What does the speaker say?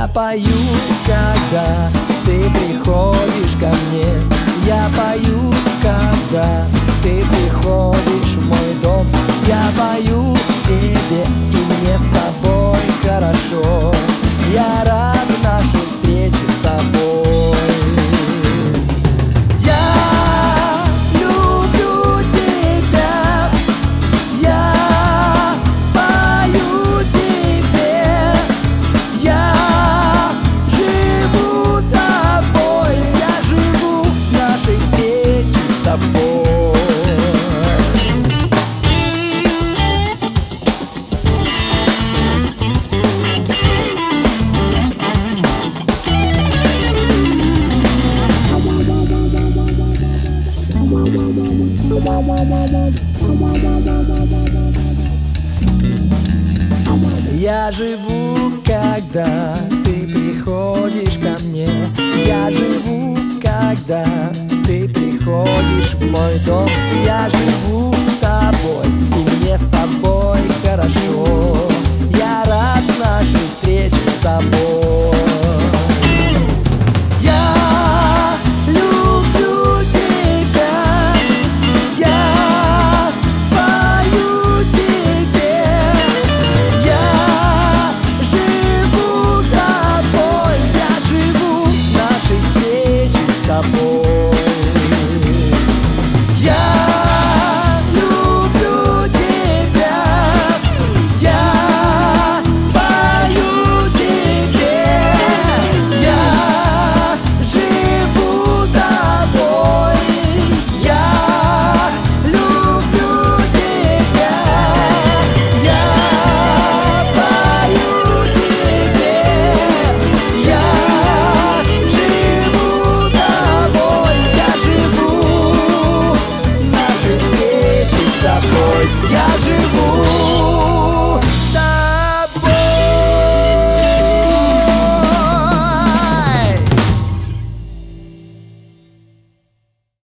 пою, когда ты приходишь ко мне. Я пою, когда ты приходишь в мой дом. Я пою тебе, и мне с тобой хорошо. Я рад нашей встрече с тобой. Я люблю тебя, я пою тебе, я живу тобой, я живу нашей встрече с тобой. Я живу, когда ты приходишь ко мне. Я живу, когда ты приходишь в мой дом. Я живу,